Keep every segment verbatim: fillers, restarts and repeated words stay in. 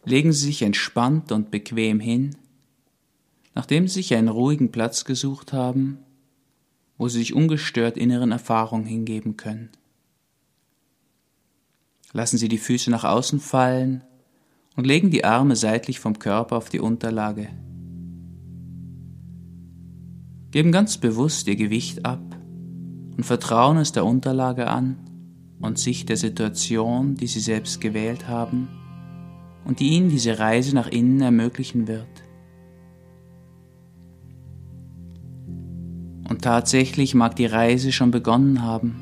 Legen Sie sich entspannt und bequem hin, nachdem Sie sich einen ruhigen Platz gesucht haben, wo Sie sich ungestört inneren Erfahrungen hingeben können. Lassen Sie die Füße nach außen fallen und legen die Arme seitlich vom Körper auf die Unterlage. Geben ganz bewusst Ihr Gewicht ab und vertrauen es der Unterlage an und sich der Situation, die Sie selbst gewählt haben und die Ihnen diese Reise nach innen ermöglichen wird. Und tatsächlich mag die Reise schon begonnen haben.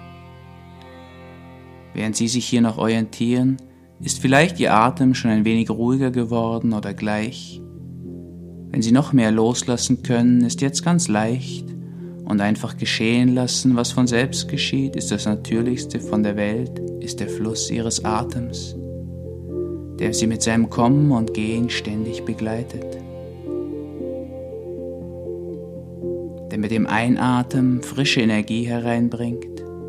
Während Sie sich hier noch orientieren, ist vielleicht Ihr Atem schon ein wenig ruhiger geworden oder gleich. Wenn Sie noch mehr loslassen können, ist jetzt ganz leicht und einfach geschehen lassen, was von selbst geschieht, ist das Natürlichste von der Welt, ist der Fluss Ihres Atems, der Sie mit seinem Kommen und Gehen ständig begleitet. Der mit dem Einatmen frische Energie hereinbringt,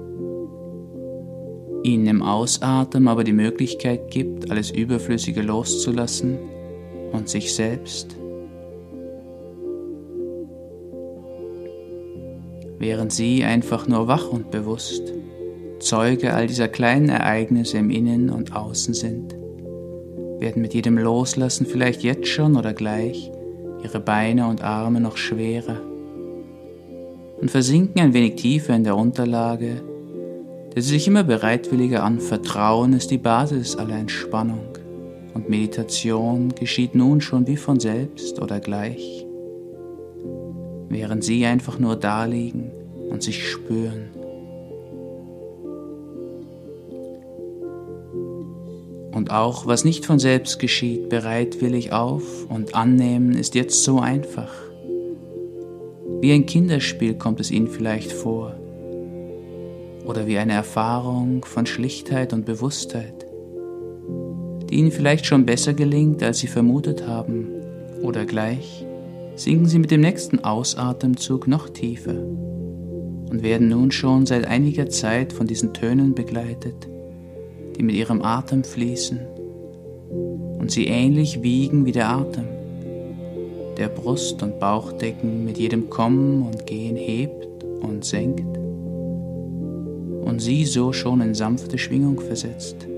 Ihnen im Ausatmen aber die Möglichkeit gibt, alles Überflüssige loszulassen und sich selbst. Während Sie einfach nur wach und bewusst Zeuge all dieser kleinen Ereignisse im Innen und Außen sind, werden mit jedem Loslassen vielleicht jetzt schon oder gleich Ihre Beine und Arme noch schwerer und versinken ein wenig tiefer in der Unterlage, der Sie sich immer bereitwilliger anvertrauen, ist die Basis aller Entspannung und Meditation geschieht nun schon wie von selbst oder gleich, während Sie einfach nur da liegen und sich spüren. Und auch was nicht von selbst geschieht, bereitwillig auf und annehmen, ist jetzt so einfach. Wie ein Kinderspiel kommt es Ihnen vielleicht vor. Oder wie eine Erfahrung von Schlichtheit und Bewusstheit, die Ihnen vielleicht schon besser gelingt, als Sie vermutet haben. Oder gleich sinken Sie mit dem nächsten Ausatemzug noch tiefer und werden nun schon seit einiger Zeit von diesen Tönen begleitet, die mit Ihrem Atem fließen und Sie ähnlich wiegen wie der Atem, der Brust- und Bauchdecken mit jedem Kommen und Gehen hebt und senkt und Sie so schon in sanfte Schwingung versetzt.